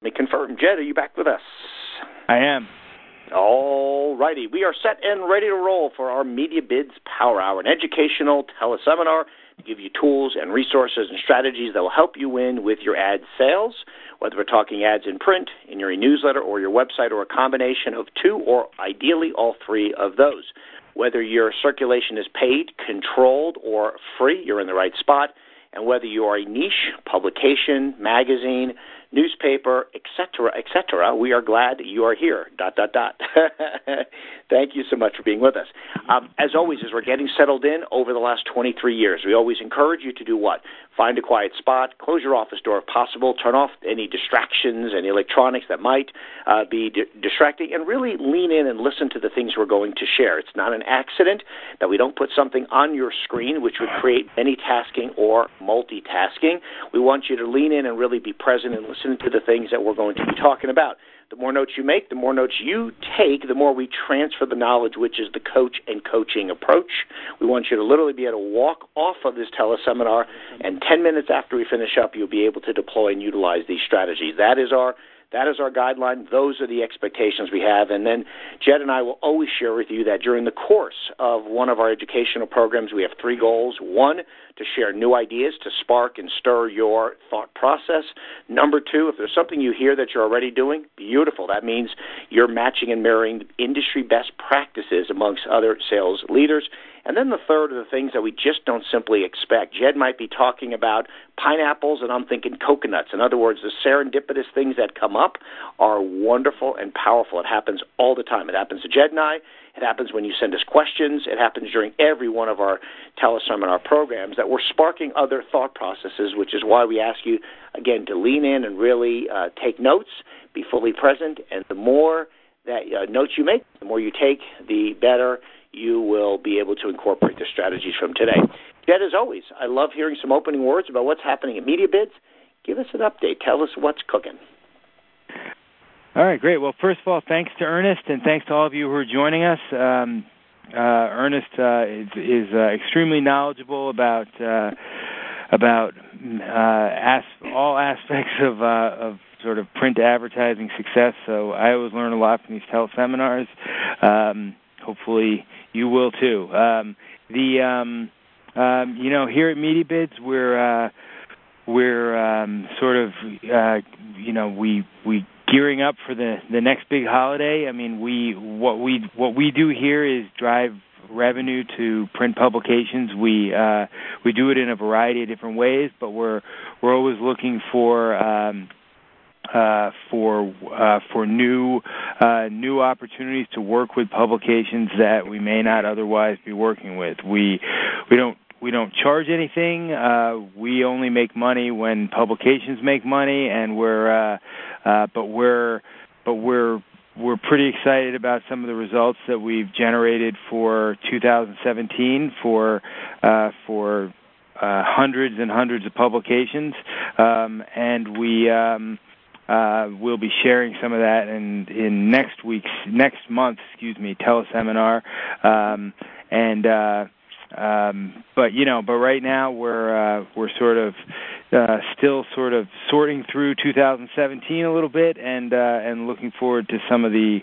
Let me confirm. Jed, are you back with us? I am. All righty. We are set and ready to roll for our MediaBids Power Hour, an educational teleseminar to give you tools and resources and strategies that will help you win with your ad sales, whether we're talking ads in print, in your newsletter, or your website, or a combination of two, or ideally all three of those. Whether your circulation is paid, controlled, or free, you're in the right spot. And whether you are a niche, publication, magazine, newspaper, etc., we are glad that you are here, ... Thank you so much for being with us. As always, as we're getting settled in over the last 23 years, we always encourage you to do what? Find a quiet spot, close your office door if possible, turn off any distractions, any electronics that might be distracting, and really lean in and listen to the things we're going to share. It's not an accident that we don't put something on your screen which would create many tasking or multitasking. We want you to lean in and really be present and listen to the things that we're going to be talking about. The more notes you make, the more notes you take, the more we transfer the knowledge, which is the coach and coaching approach. We want you to literally be able to walk off of this teleseminar, and 10 minutes after we finish up, you'll be able to deploy and utilize these strategies. That is our guideline. Those are the expectations we have. And then Jed and I will always share with you that during the course of one of our educational programs, we have three goals. One, to share new ideas to spark and stir your thought process. Number two, if there's something you hear that you're already doing, beautiful. That means you're matching and mirroring industry best practices amongst other sales leaders. And then the third are the things that we just don't simply expect. Jed might be talking about pineapples, and I'm thinking coconuts. In other words, the serendipitous things that come up are wonderful and powerful. It happens all the time. It happens to Jed and I. It happens when you send us questions. It happens during every one of our teleseminar programs that we're sparking other thought processes, which is why we ask you, again, to lean in and really take notes, be fully present, and the more that notes you make, the more you take, the better you will be able to incorporate the strategies from today. Jed, as always, I love hearing some opening words about what's happening at MediaBids. Give us an update. Tell us what's cooking. All right, great. Well, first of all, thanks to Ernest, and thanks to all of you who are joining us. Ernest is extremely knowledgeable about all aspects of sort of print advertising success. So I always learn a lot from these teleseminars. Hopefully you will too. Here at MediaBids, we're sort of we gearing up for the next big holiday. I mean, what we do here is drive revenue to print publications. We do it in a variety of different ways, but we're always looking for new opportunities to work with publications that we may not otherwise be working with. We don't charge anything. We only make money when publications make money, and we're pretty excited about some of the results that we've generated for 2017 for hundreds and hundreds of publications, and we'll be sharing some of that in next month's teleseminar, but right now we're sort of still sort of sorting through 2017 a little bit, and looking forward to some of the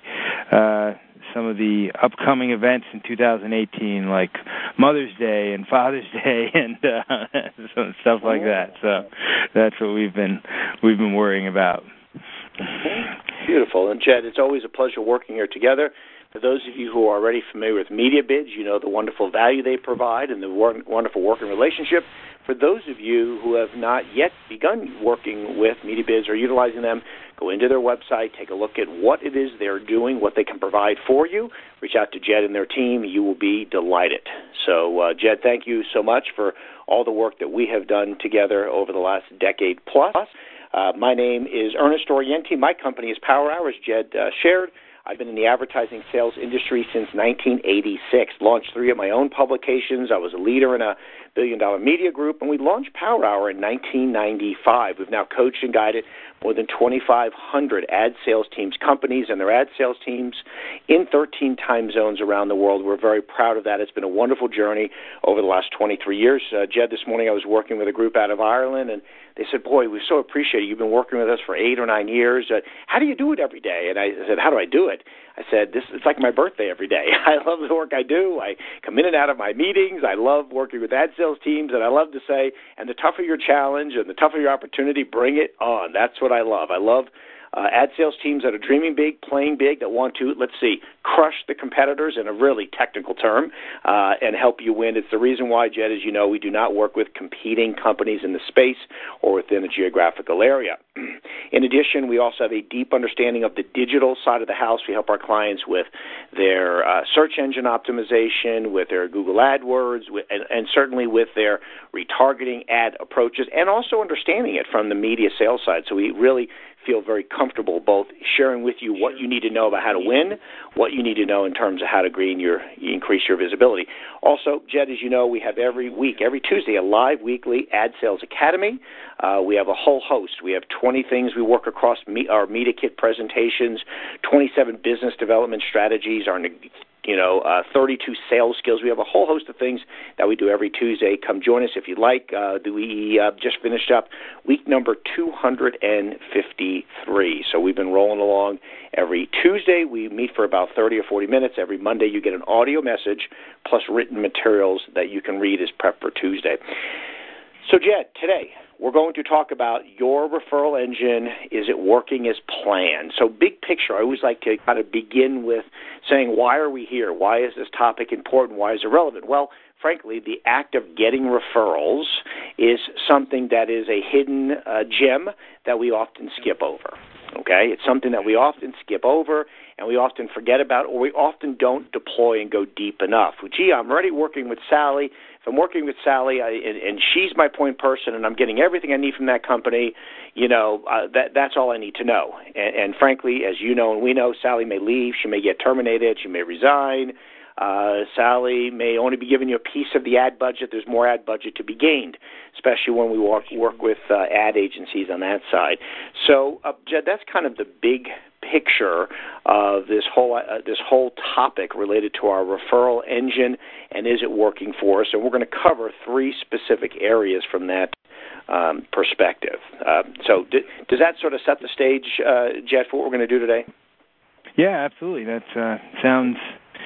upcoming events in 2018, like Mother's Day and Father's Day and stuff like that. So that's what we've been worrying about. Beautiful. And Jed, it's always a pleasure working here together. For those of you who are already familiar with MediaBids, you know the wonderful value they provide and the wonderful working relationship. For those of you who have not yet begun working with MediaBids or utilizing them, go into their website, take a look at what it is they're doing, what they can provide for you. Reach out to Jed and their team. You will be delighted. So, Jed, thank you so much for all the work that we have done together over the last decade plus. My name is Ernest Orienti. My company is Power Hour, as Jed shared. I've been in the advertising sales industry since 1986. Launched 3 of my own publications. I was a leader in a billion-dollar media group, and we launched Power Hour in 1995. We've now coached and guided more than 2,500 ad sales teams, companies and their ad sales teams in 13 time zones around the world. We're very proud of that. It's been a wonderful journey over the last 23 years. Jed, this morning I was working with a group out of Ireland, and they said, boy, we so appreciate it. You've been working with us for 8 or 9 years. How do you do it every day? And I said, how do I do it? I said, it's like my birthday every day. I love the work I do. I come in and out of my meetings. I love working with ad sales teams, and I love to say, and the tougher your challenge and the tougher your opportunity, bring it on. That's what I love. I love ad sales teams that are dreaming big, playing big, that want to, crush the competitors in a really technical term and help you win. It's the reason why, Jed, as you know, we do not work with competing companies in the space or within a geographical area. In addition, we also have a deep understanding of the digital side of the house. We help our clients with their search engine optimization, with their Google AdWords, and certainly with their retargeting ad approaches, and also understanding it from the media sales side. So we really feel very comfortable both sharing with you what you need to know about how to win, what you need to know in terms of how to increase your visibility. Also, Jed, as you know, we have every Tuesday, a live weekly Ad Sales Academy. We have a whole host. We have 20 things we work across our Media Kit presentations, 27 business development strategies, our 32 sales skills. We have a whole host of things that we do every Tuesday. Come join us if you'd like. We just finished up week number 253. So we've been rolling along every Tuesday. We meet for about 30 or 40 minutes. Every Monday you get an audio message plus written materials that you can read as prep for Tuesday. So, Jed, today we're going to talk about your referral engine. Is it working as planned? So big picture, I always like to kind of begin with saying, why are we here? Why is this topic important? Why is it relevant? Well, frankly, the act of getting referrals is something that is a hidden gem that we often skip over. Okay? It's something that we often skip over and we often forget about, or we often don't deploy and go deep enough. Well, gee, I'm already working with Sally. If I'm working with Sally and she's my point person and I'm getting everything I need from that company, that's all I need to know. And frankly, as you know and we know, Sally may leave. She may get terminated. She may resign. Sally may only be giving you a piece of the ad budget. There's more ad budget to be gained, especially when we work with ad agencies on that side. So, Jed, that's kind of the big picture of this whole topic related to our referral engine and is it working for us. And we're going to cover 3 specific areas from that perspective. So does that sort of set the stage, Jed, for what we're going to do today? Yeah, absolutely. That sounds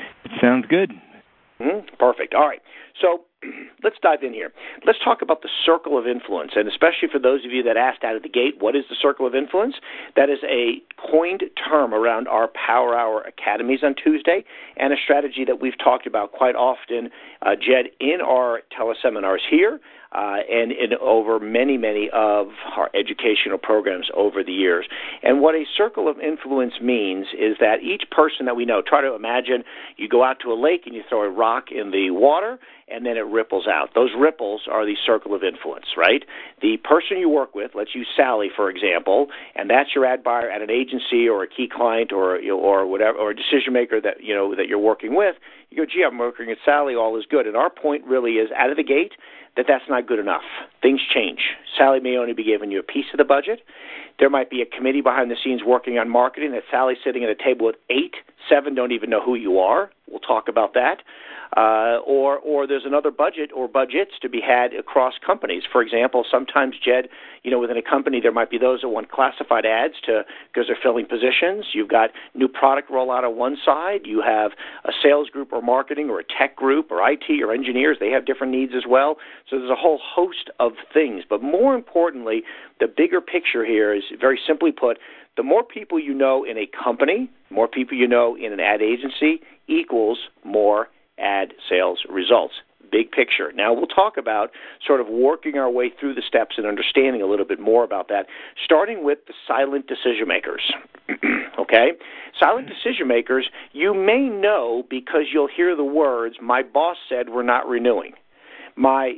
good. Perfect. All right. So let's dive in here. Let's talk about the circle of influence, and especially for those of you that asked out of the gate, what is the circle of influence? That is a coined term around our Power Hour Academies on Tuesday and a strategy that we've talked about quite often, Jed, in our teleseminars here and in over many, many of our educational programs over the years. And what a circle of influence means is that each person that we know, try to imagine you go out to a lake and you throw a rock in the water, and then it ripples out. Those ripples are the circle of influence, right? The person you work with, let's use Sally, for example, and that's your ad buyer at an agency or a key client or whatever, or a decision maker that you're working with. You go, gee, I'm working with Sally, all is good. And our point really is, out of the gate, that's not good enough. Things change. Sally may only be giving you a piece of the budget. There might be a committee behind the scenes working on marketing that Sally's sitting at a table with 8, 7 don't even know who you are. We'll talk about that. Or there's another budget or budgets to be had across companies. For example, sometimes, Jed, within a company there might be those that want classified ads because they're filling positions. You've got new product rollout on one side. You have a sales group or marketing or a tech group or IT or engineers. They have different needs as well. So there's a whole host of things. But more importantly, the bigger picture here is, very simply put, the more people you know in a company, more people you know in an ad agency equals more ad sales results. Big picture. Now we'll talk about sort of working our way through the steps and understanding a little bit more about that, starting with the silent decision makers. Okay? Silent decision makers, you may know because you'll hear the words, my boss said we're not renewing. My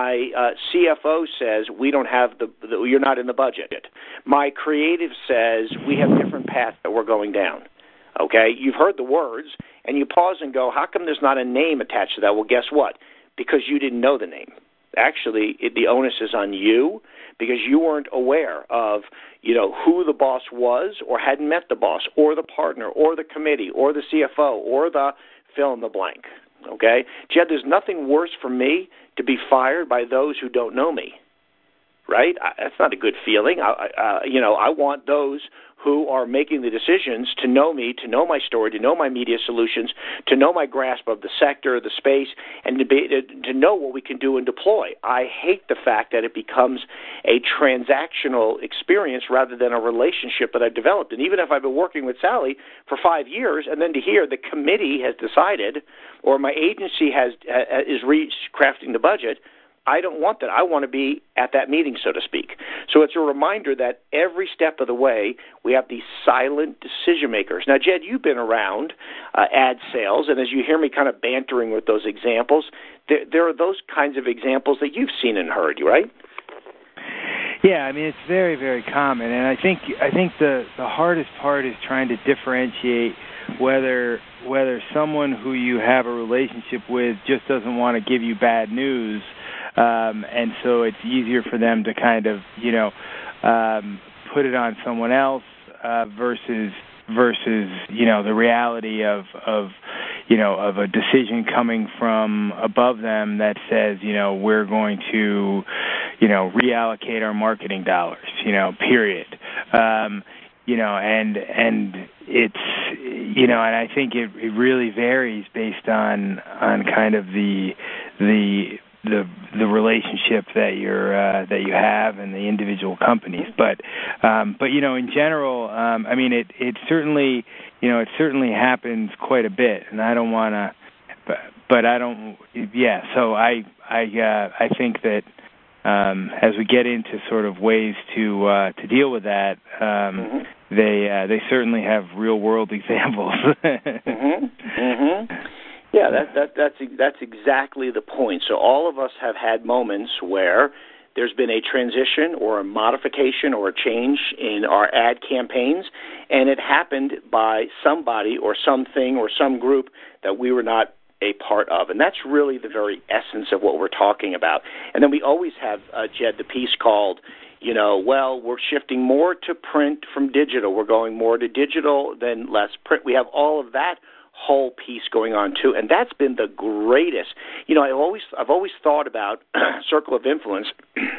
CFO says we don't have you're not in the budget. My creative says we have different paths that we're going down. okay? You've heard the words, and you pause and go, how come there's not a name attached to that? Well, guess what? Because you didn't know the name. Actually, the onus is on you because you weren't aware of, who the boss was or hadn't met the boss or the partner or the committee or the CFO or the fill in the blank, okay? Jed, there's nothing worse for me to be fired by those who don't know me, right? That's not a good feeling. I want those who are making the decisions to know me, to know my story, to know my media solutions, to know my grasp of the sector, the space, and to know what we can do and deploy. I hate the fact that it becomes a transactional experience rather than a relationship that I've developed. And even if I've been working with Sally for 5 years, and then to hear the committee has decided, or my agency is crafting the budget, I don't want that. I want to be at that meeting, so to speak. So it's a reminder that every step of the way, we have these silent decision makers. Now, Jed, you've been around ad sales, and as you hear me kind of bantering with those examples, there are those kinds of examples that you've seen and heard, right? Yeah, I mean, it's very, very common, and I think the hardest part is trying to differentiate whether someone who you have a relationship with just doesn't want to give you bad news, and so it's easier for them to kind of, put it on someone else versus the reality of a decision coming from above them that says, we're going to, reallocate our marketing dollars, period. And it's, and I think it really varies based on kind of the relationship that you have and the individual companies, but in general, I mean it certainly happens quite a bit, and I don't want to, but I don't, yeah. So I think that as we get into sort of ways to deal with that, they certainly have real world examples. Yeah, that's exactly the point. So all of us have had moments where there's been a transition or a modification or a change in our ad campaigns, and it happened by somebody or something or some group that we were not a part of. And that's really the very essence of what we're talking about. And then we always have, Jed, the piece called, we're shifting more to print from digital. We're going more to digital than less print. We have all of that whole piece going on too, and that's been the greatest. I've always thought about circle of influence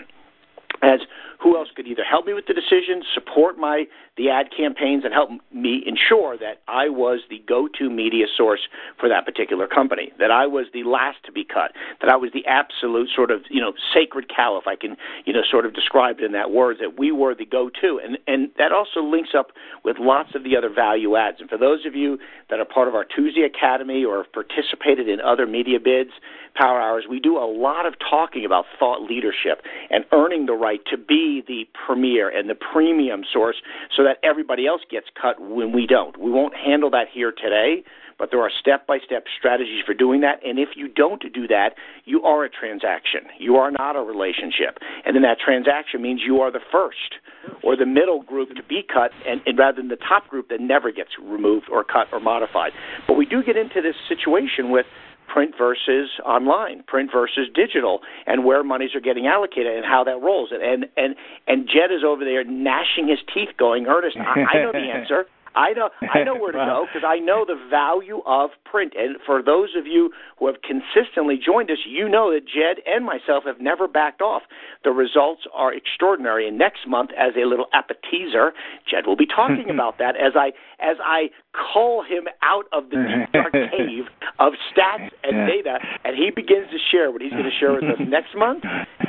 as who else could either help me with the decision, support the ad campaigns, and help me ensure that I was the go-to media source for that particular company, that I was the last to be cut, that I was the absolute sort of, sacred cow, if I can, sort of describe it in that word, that we were the go-to. And that also links up with lots of the other value adds. And for those of you that are part of our Tuesday Academy or have participated in other media bids, Power Hours, we do a lot of talking about thought leadership and earning the right to be the premier and the premium source so that everybody else gets cut when we don't. We won't handle that here today, but there are step-by-step strategies for doing that. And if you don't do that, you are a transaction. You are not a relationship. And then that transaction means you are the first or the middle group to be cut, and rather than the top group that never gets removed or cut or modified. But we do get into this situation with print versus online, print versus digital, and where monies are getting allocated and how that rolls. And Jed is over there gnashing his teeth going, Ernest, I know the answer. I know where to go because I know the value of print. And for those of you who have consistently joined us, you know that Jed and myself have never backed off. The results are extraordinary. And next month, as a little appetizer, Jed will be talking about that as I call him out of the deep dark cave of stats and data, and he begins to share what he's going to share with us next month.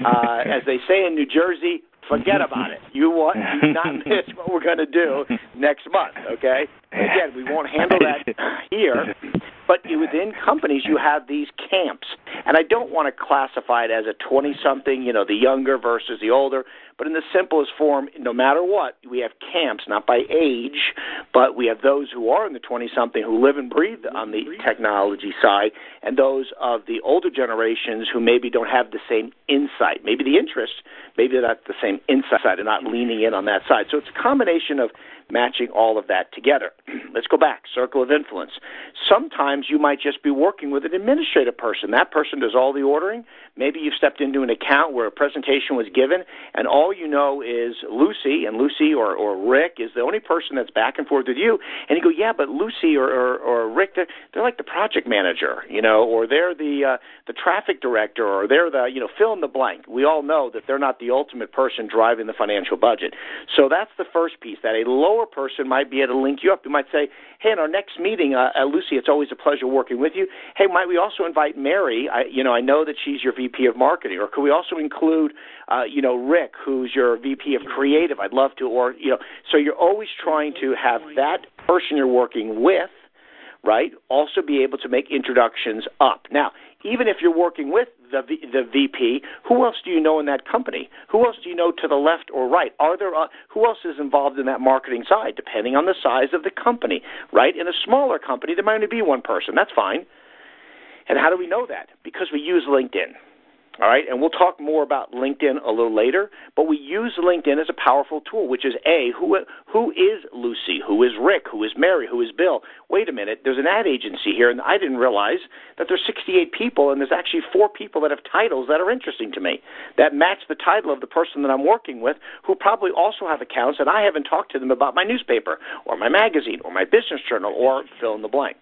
As they say in New Jersey, forget about it. Do not miss what we're going to do next month, okay? Again, we won't handle that here, but within companies you have these camps. And I don't want to classify it as a 20-something, the younger versus the older, but in the simplest form, no matter what, we have camps, not by age, but we have those who are in the 20-something who live and breathe on the technology side, and those of the older generations who maybe don't have the same insight, maybe the interest, maybe not the same insight and not leaning in on that side. So it's a combination of matching all of that together. Let's go back, circle of influence. Sometimes you might just be working with an administrative person. That person does all the ordering. Maybe you've stepped into an account where a presentation was given, and all you know is Lucy, and Lucy or Rick is the only person that's back and forth with you. And you go, yeah, but Lucy or Rick, they're like the project manager, or they're the traffic director, or they're the, fill in the blank. We all know that they're not the ultimate person driving the financial budget. So that's the first piece, that a lower person might be able to link you up. You might say, hey, in our next meeting, Lucy, it's always a pleasure working with you. Hey, might we also invite Mary? I know that she's your VP of marketing. Or could we also include, Rick, who's your VP of creative? I'd love to. Or, so you're always trying to have that person you're working with, right, also be able to make introductions up. Now, even if you're working with the VP, who else do you know in that company? Who else do you know to the left or right? Who else is involved in that marketing side, depending on the size of the company, right? In a smaller company, there might only be one person. That's fine. And how do we know that? Because we use LinkedIn. All right, and we'll talk more about LinkedIn a little later, but we use LinkedIn as a powerful tool, which is, who is Lucy? Who is Rick? Who is Mary? Who is Bill? Wait a minute, there's an ad agency here, and I didn't realize that there's 68 people, and there's actually 4 people that have titles that are interesting to me, that match the title of the person that I'm working with, who probably also have accounts, and I haven't talked to them about my newspaper, or my magazine, or my business journal, or fill in the blanks.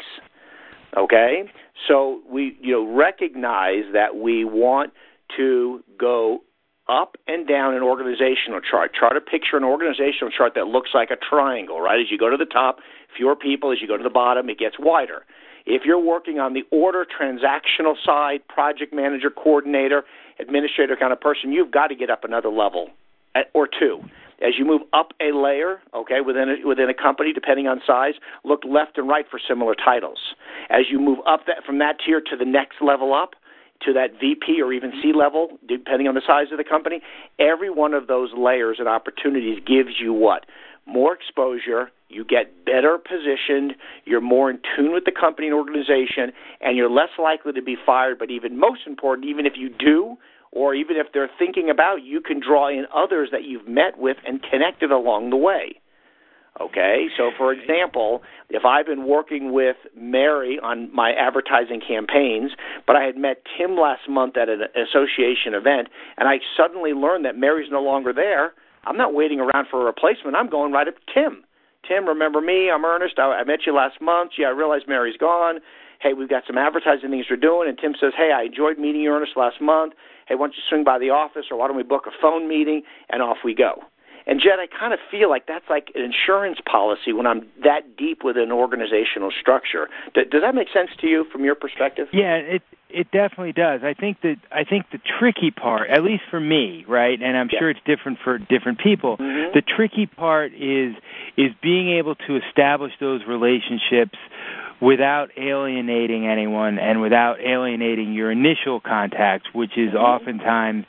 Okay? So we recognize that we want to go up and down an organizational chart. Try to picture an organizational chart that looks like a triangle, right? As you go to the top, fewer people. As you go to the bottom, it gets wider. If you're working on the order transactional side, project manager, coordinator, administrator kind of person, you've got to get up another level or two. As you move up a layer, okay, within a company, depending on size, look left and right for similar titles. As you move up from that tier to the next level up, to that VP or even C-level, depending on the size of the company, every one of those layers and opportunities gives you what? More exposure, you get better positioned, you're more in tune with the company and organization, and you're less likely to be fired. But even most important, even if you do, or even if they're thinking about, you can draw in others that you've met with and connected along the way. Okay, so for example, if I've been working with Mary on my advertising campaigns, but I had met Tim last month at an association event, and I suddenly learned that Mary's no longer there, I'm not waiting around for a replacement. I'm going right up to Tim. Tim, remember me? I'm Ernest. I met you last month. Yeah, I realized Mary's gone. Hey, we've got some advertising things we're doing. And Tim says, hey, I enjoyed meeting you, Ernest, last month. Hey, why don't you swing by the office, or why don't we book a phone meeting? And off we go. And, Jed, I kind of feel like that's like an insurance policy when I'm that deep with an organizational structure. Does that make sense to you from your perspective? Yeah, it definitely does. I think the tricky part, at least for me, right, and I'm sure it's different for different people, the tricky part is being able to establish those relationships without alienating anyone and without alienating your initial contact, which is oftentimes,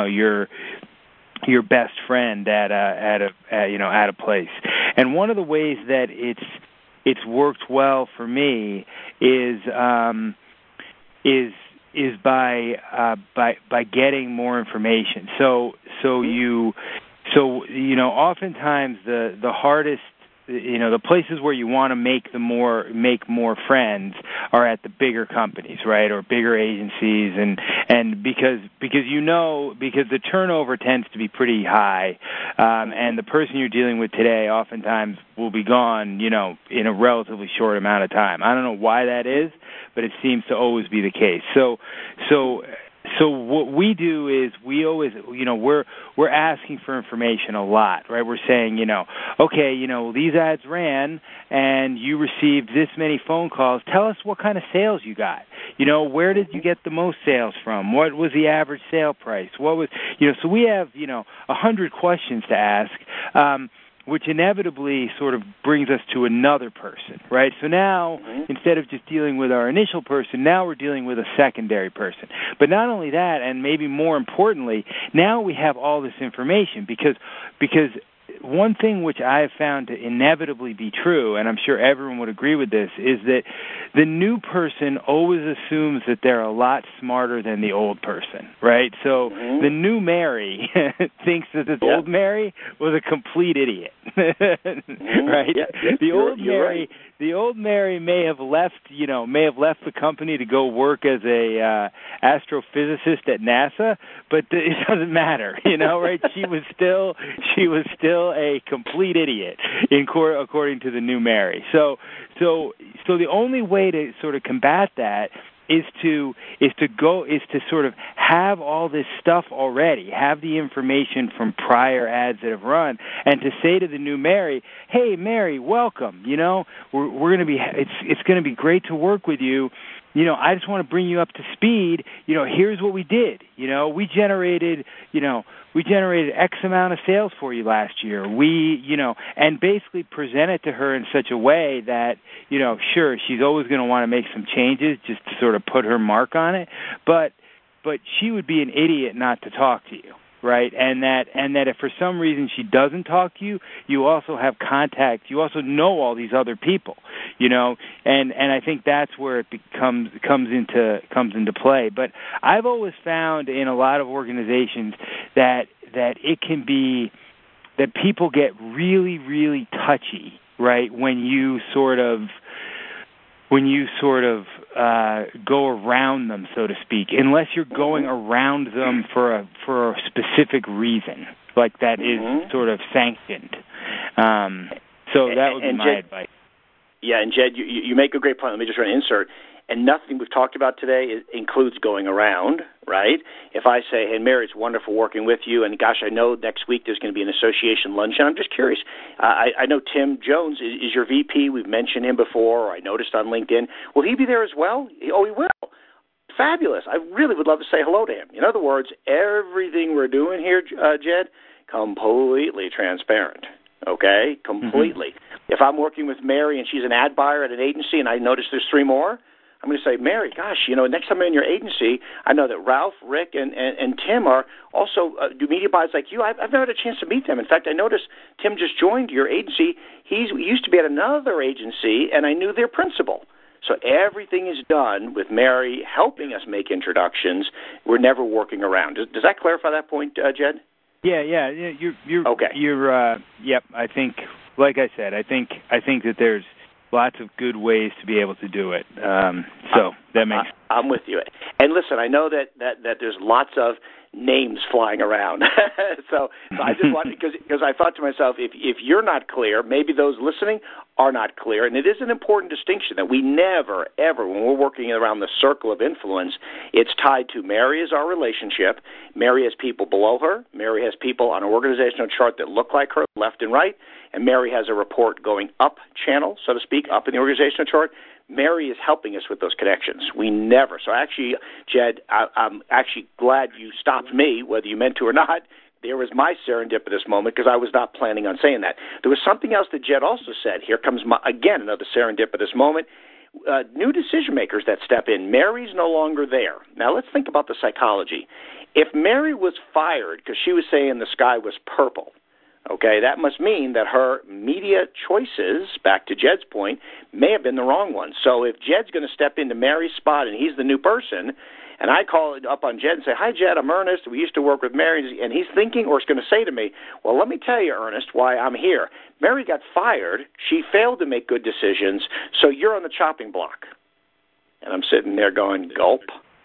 your best friend at a place. And one of the ways that it's worked well for me is by getting more information. So oftentimes the hardest, the places where you want to make more friends are at the bigger companies, right, or bigger agencies, and because the turnover tends to be pretty high, and the person you're dealing with today oftentimes will be gone, in a relatively short amount of time. I don't know why that is, but it seems to always be the case. So what we do is we always, we're asking for information a lot, right? We're saying, okay, these ads ran and you received this many phone calls. Tell us what kind of sales you got. Where did you get the most sales from? What was the average sale price? What was, so we have, 100 questions to ask, which inevitably sort of brings us to another person, right? So now, instead of just dealing with our initial person, now we're dealing with a secondary person. But not only that, and maybe more importantly, now we have all this information because one thing which I have found to inevitably be true, and I'm sure everyone would agree with this, is that the new person always assumes that they're a lot smarter than the old person, right? So the new Mary thinks that this old Mary was a complete idiot, right? The old Mary, the old Mary may have left the company to go work as a astrophysicist at NASA, but it doesn't matter, right? She was still a complete idiot according to the new Mary. So the only way to sort of combat that is to sort of have all this stuff already, have the information from prior ads that have run, and to say to the new Mary, "Hey, Mary, welcome. We're going to be. It's going to be great to work with you. I just want to bring you up to speed. Here's what we did. We generated X amount of sales for you last year. And basically present it to her in such a way that, sure, she's always going to want to make some changes just to sort of put her mark on it, but she would be an idiot not to talk to you. Right, and that if for some reason she doesn't talk to you, you also have contact. You also know all these other people, and I think that's where it comes into play. But I've always found in a lot of organizations that it can be that people get really, really touchy, right, when you sort of go around them, so to speak, unless you're going around them for a specific reason, like that is sort of sanctioned. So that would be my advice. Yeah, and Jed, you make a great point. Let me just run an insert. And nothing we've talked about today includes going around, right? If I say, hey, Mary, it's wonderful working with you, and gosh, I know next week there's going to be an association luncheon. I'm just curious. I know Tim Jones is your VP. We've mentioned him before, or I noticed on LinkedIn. Will he be there as well? Oh, he will. Fabulous. I really would love to say hello to him. In other words, everything we're doing here, Jed, completely transparent. Okay? Completely. If I'm working with Mary and she's an ad buyer at an agency and I notice there's 3 more, I'm going to say, Mary, gosh, next time I'm in your agency, I know that Ralph, Rick, and Tim are also do media buys like you. I've never had a chance to meet them. In fact, I noticed Tim just joined your agency. He used to be at another agency, and I knew their principal. So everything is done with Mary helping us make introductions. We're never working around. Does that clarify that point, Jed? Yeah. You're okay. Yep. I think, like I said, I think that there's lots of good ways to be able to do it. So that makes sense. I'm with you. And listen, I know that there's lots of names flying around. so I just wanted, because I thought to myself, if you're not clear, maybe those listening are not clear. And it is an important distinction that we never, ever, when we're working around the circle of influence, it's tied to Mary is our relationship. Mary has people below her. Mary has people on an organizational chart that look like her, left and right. And Mary has a report going up channel, so to speak, up in the organizational chart. Mary is helping us with those connections. We never. So actually, Jed, I'm actually glad you stopped me, whether you meant to or not. There was my serendipitous moment because I was not planning on saying that. There was something else that Jed also said. Here comes, again, another serendipitous moment. New decision makers that step in. Mary's no longer there. Now, let's think about the psychology. If Mary was fired because she was saying the sky was purple, okay, that must mean that her media choices, back to Jed's point, may have been the wrong ones. So if Jed's going to step into Mary's spot and he's the new person, and I call it up on Jed and say, hi, Jed, I'm Ernest. We used to work with Mary. And he's thinking or is going to say to me, well, let me tell you, Ernest, why I'm here. Mary got fired. She failed to make good decisions, so you're on the chopping block. And I'm sitting there going, gulp.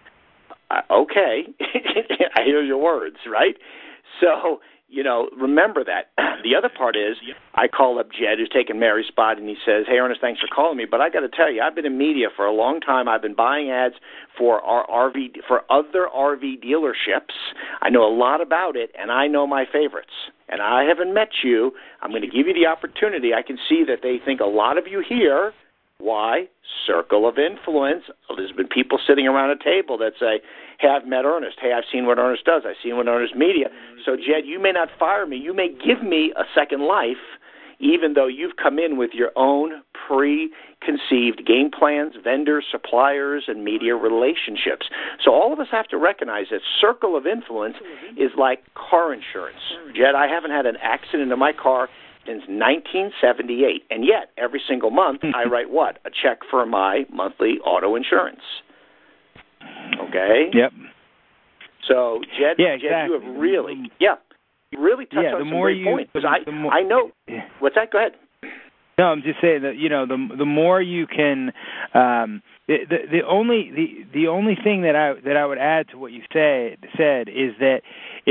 Okay. I hear your words, right? So, remember that. The other part is I call up Jed, who's taking Mary's spot, and he says, hey, Ernest, thanks for calling me. But I got to tell you, I've been in media for a long time. I've been buying ads for other RV dealerships. I know a lot about it, and I know my favorites. And I haven't met you. I'm going to give you the opportunity. I can see that they think a lot of you here. Why? Circle of influence. There's been people sitting around a table that say, hey, I've met Ernest. Hey, I've seen what Ernest does. I've seen what Ernest media. So, Jed, you may not fire me. You may give me a second life even though you've come in with your own preconceived game plans, vendors, suppliers, and media relationships. So all of us have to recognize that circle of influence is like car insurance. Jed, I haven't had an accident in my car since 1978, and yet every single month I write what? A check for my monthly auto insurance. Okay? Yep. So, Jed, yeah, Jed, exactly. you have really touched on some great points. Because I know. What's that? Go ahead. No, I'm just saying that the more you can, the only thing that I would add to what you said is that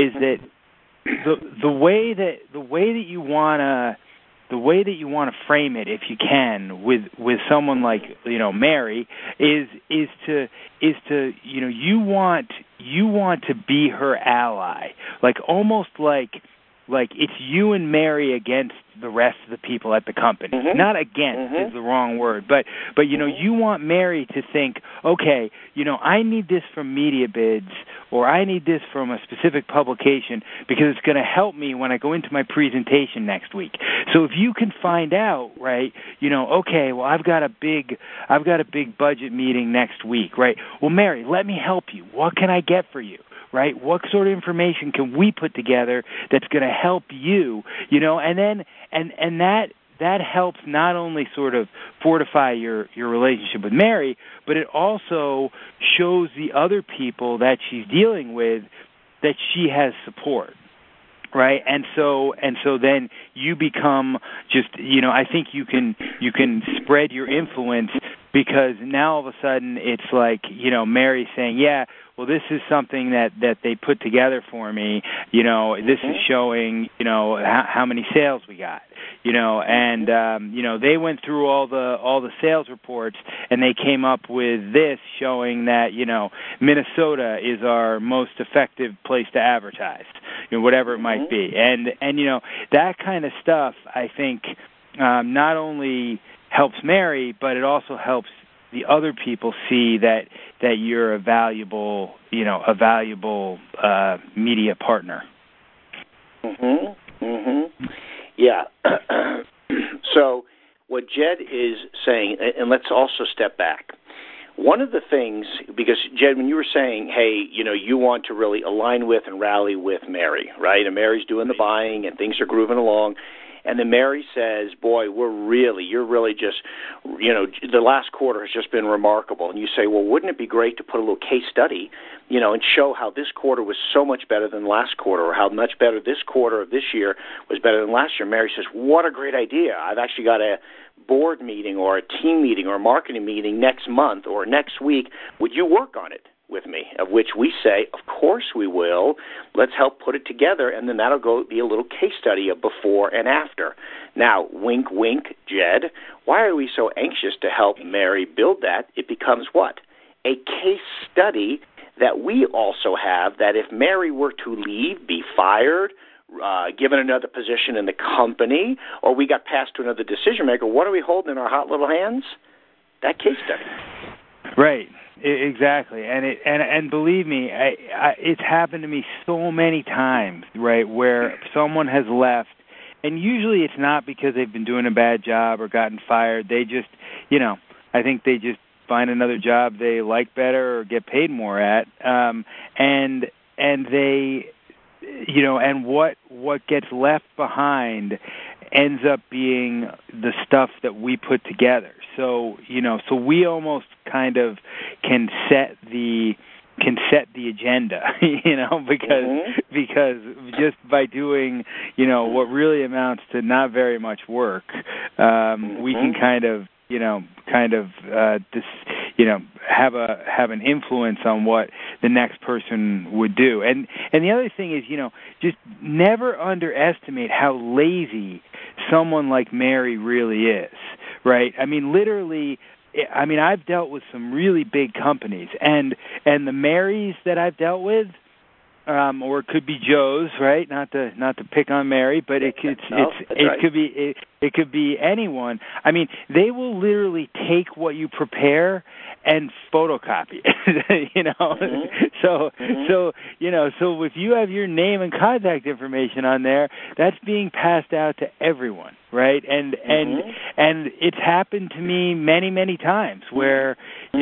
the way that you wanna frame it, if you can, with someone like Mary, is to you want to be her ally, like almost like it's you and Mary against the rest of the people at the company. Mm-hmm. Not against is the wrong word, but you want Mary to think, okay, I need this from MediaBids, or I need this from a specific publication because it's going to help me when I go into my presentation next week. So if you can find out, right, okay, well I've got a big budget meeting next week, right? Well, Mary, let me help you. What can I get for you? Right? What sort of information can we put together that's going to help you? And then and that helps not only sort of fortify your relationship with Mary, but it also shows the other people that she's dealing with that she has support. Right, and so then you become just I think you can spread your influence, because now all of a sudden it's like Mary saying, yeah, well, this is something that they put together for me. This is showing how many sales we got. And they went through all the sales reports, and they came up with this showing that Minnesota is our most effective place to advertise, whatever it might be. And that kind of stuff, I think, not only helps Mary, but it also helps the other people see that you're a valuable media partner. Yeah. So what Jed is saying, and let's also step back. One of the things, because Jed, when you were saying, hey, you want to really align with and rally with Mary, right? And Mary's doing the buying and things are grooving along. And then Mary says, boy, you're really just, the last quarter has just been remarkable. And you say, well, wouldn't it be great to put a little case study, and show how this quarter was so much better than last quarter, or how much better this quarter of this year was better than last year? Mary says, what a great idea. I've actually got a board meeting or a team meeting or a marketing meeting next month or next week. Would you work on it with me? Of which we say, of course we will. Let's help put it together, and then that'll go be a little case study of before and after. Now, wink, wink, Jed, why are we so anxious to help Mary build that? It becomes what? A case study that we also have, that if Mary were to leave, be fired, given another position in the company, or we got passed to another decision maker, what are we holding in our hot little hands? That case study. Right. Exactly, and believe me, it's happened to me so many times, right, where someone has left, and usually it's not because they've been doing a bad job or gotten fired. They just, I think they just find another job they like better or get paid more at, and they, and what gets left behind ends up being the stuff that we put together. So so we almost kind of can set the agenda, because just by doing what really amounts to not very much work, we can kind of have an influence on what the next person would do. And the other thing is, just never underestimate how lazy someone like Mary really is, right? I mean, literally, I've dealt with some really big companies, and the Marys that I've dealt with, or it could be Joe's, right? Not to pick on Mary, but it could be anyone. I mean, they will literally take what you prepare and photocopy it, you know. Mm-hmm. So if you have your name and contact information on there, that's being passed out to everyone, right? And it's happened to me many times where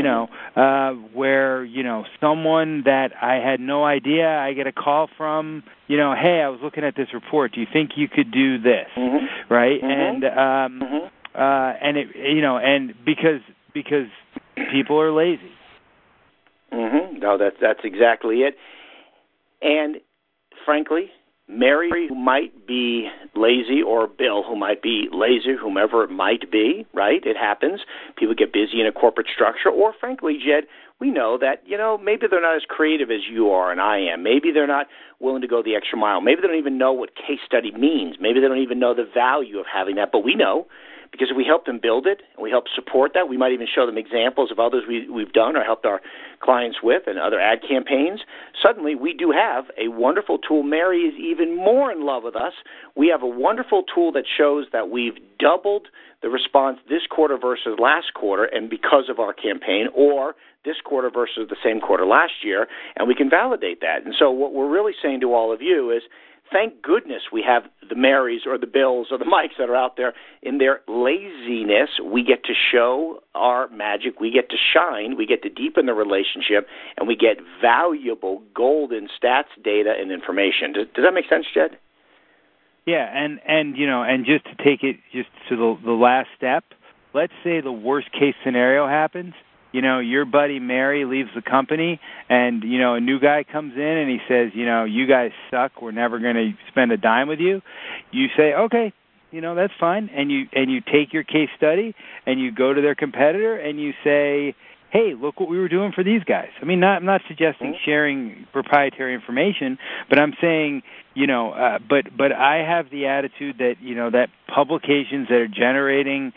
someone that I had no idea, I get a call from, hey, I was looking at this report. Do you think you could do this? Mm-hmm. Right? Mm-hmm. And it, and because people are lazy. Mm-hmm. No, that's exactly it. And frankly, Mary, who might be lazy, or Bill, who might be lazy, whomever it might be, right? It happens. People get busy in a corporate structure. Or frankly, Jed, we know that, maybe they're not as creative as you are and I am. Maybe they're not willing to go the extra mile. Maybe they don't even know what case study means. Maybe they don't even know the value of having that. But we know, because if we help them build it and we help support that, we might even show them examples of others we've done or helped our clients with and other ad campaigns. Suddenly, we do have a wonderful tool. Mary is even more in love with us. We have a wonderful tool that shows that we've doubled the response this quarter versus last quarter, and because of our campaign, or this quarter versus the same quarter last year, and we can validate that. And so what we're really saying to all of you is, thank goodness we have the Marys or the Bills or the Mikes that are out there. In their laziness, we get to show our magic. We get to shine. We get to deepen the relationship, and we get valuable golden stats, data, and information. Does that make sense, Jed? Yeah, and just to take it just to the last step, let's say the worst case scenario happens. Your buddy Mary leaves the company, and, a new guy comes in and he says, you guys suck. We're never going to spend a dime with you. You say, okay, that's fine. And you take your case study and you go to their competitor and you say, hey, look what we were doing for these guys. I mean, I'm not suggesting sharing proprietary information, but I'm saying, but I have the attitude that, that publications that are generating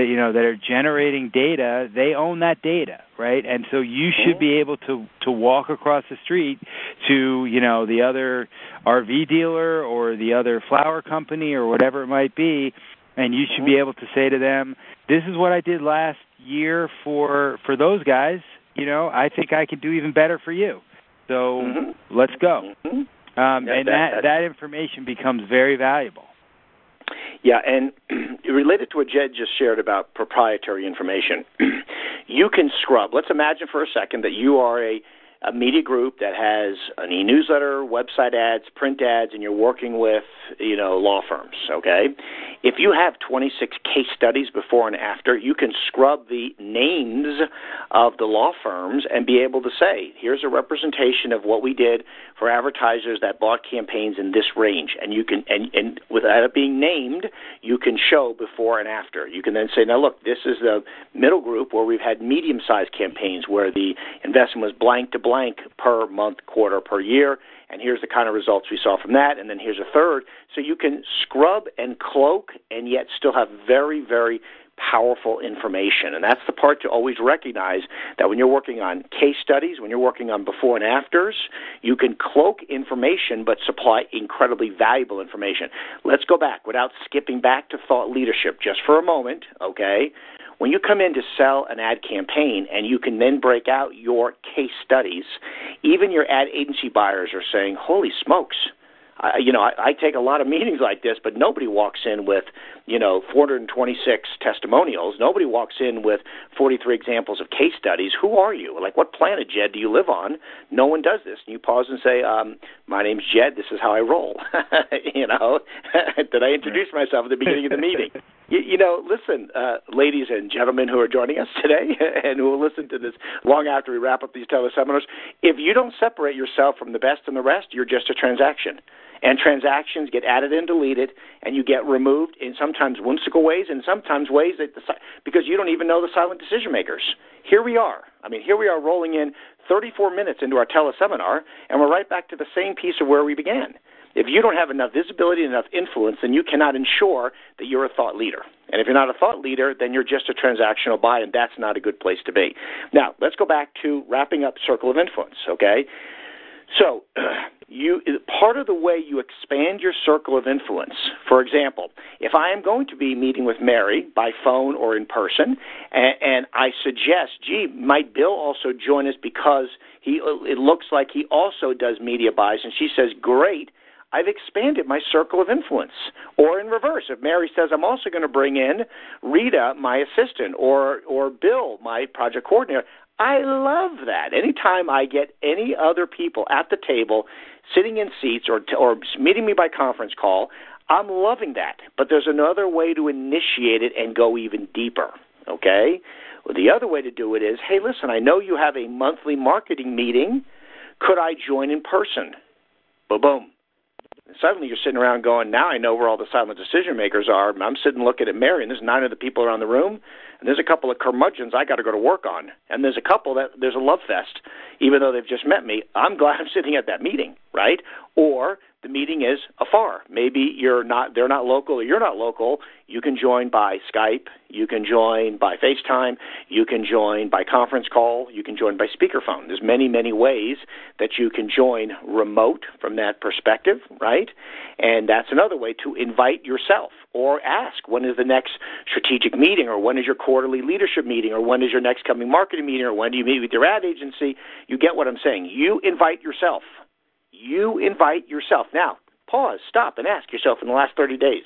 data, they own that data, right? And so you should be able to walk across the street to, the other RV dealer or the other flower company or whatever it might be, and you should be able to say to them, this is what I did last year for those guys. I think I could do even better for you. So let's go. And that information becomes very valuable. Yeah, and related to what Jed just shared about proprietary information, you can scrub. Let's imagine for a second that you are a media group that has an e-newsletter, website ads, print ads, and you're working with, law firms, okay? If you have 26 case studies before and after, you can scrub the names of the law firms and be able to say, here's a representation of what we did for advertisers that bought campaigns in this range. And you can, and without it being named, you can show before and after. You can then say, now look, this is the middle group where we've had medium-sized campaigns where the investment was blank to blank per month, quarter, per year, and here's the kind of results we saw from that, and then here's a third. So you can scrub and cloak and yet still have very, very powerful information. And that's the part to always recognize, that when you're working on case studies, when you're working on before and afters, you can cloak information but supply incredibly valuable information. Let's go back without skipping back to thought leadership just for a moment, okay? When you come in to sell an ad campaign and you can then break out your case studies, even your ad agency buyers are saying, holy smokes, I take a lot of meetings like this, but nobody walks in with, 426 testimonials. Nobody walks in with 43 examples of case studies. Who are you? Like, what planet, Jed, do you live on? No one does this. And you pause and say, my name's Jed. This is how I roll. Did I introduce myself at the beginning of the meeting? Listen, ladies and gentlemen who are joining us today and who will listen to this long after we wrap up these teleseminars, if you don't separate yourself from the best and the rest, you're just a transaction. And transactions get added and deleted, and you get removed in sometimes whimsical ways and sometimes ways that because you don't even know the silent decision makers. Here we are. Here we are rolling in 34 minutes into our teleseminar, and we're right back to the same piece of where we began. If you don't have enough visibility and enough influence, then you cannot ensure that you're a thought leader. And if you're not a thought leader, then you're just a transactional buy, and that's not a good place to be. Now, let's go back to wrapping up Circle of Influence, okay? So part of the way you expand your circle of influence, for example, if I am going to be meeting with Mary by phone or in person, and I suggest, might Bill also join us because it looks like he also does media buys, and she says, great, I've expanded my circle of influence. Or in reverse, if Mary says, I'm also going to bring in Rita, my assistant, or Bill, my project coordinator, I love that. Anytime I get any other people at the table sitting in seats or meeting me by conference call, I'm loving that. But there's another way to initiate it and go even deeper, okay? Well, the other way to do it is, hey, listen, I know you have a monthly marketing meeting. Could I join in person? Boom. Suddenly you're sitting around going, now I know where all the silent decision makers are. I'm sitting looking at Mary, and there's 9 other people around the room, and there's a couple of curmudgeons I got to go to work on, and there's a couple there's a love fest, even though they've just met me. I'm glad I'm sitting at that meeting, right? Or the meeting is afar. Maybe they're not local, or you're not local. You can join by Skype. You can join by FaceTime. You can join by conference call. You can join by speakerphone. There's many, many ways that you can join remote from that perspective, right? And that's another way to invite yourself or ask, when is the next strategic meeting, or when is your quarterly leadership meeting, or when is your next coming marketing meeting, or when do you meet with your ad agency? You get what I'm saying. You invite yourself. You invite yourself. Now, pause, stop, and ask yourself in the last 30 days.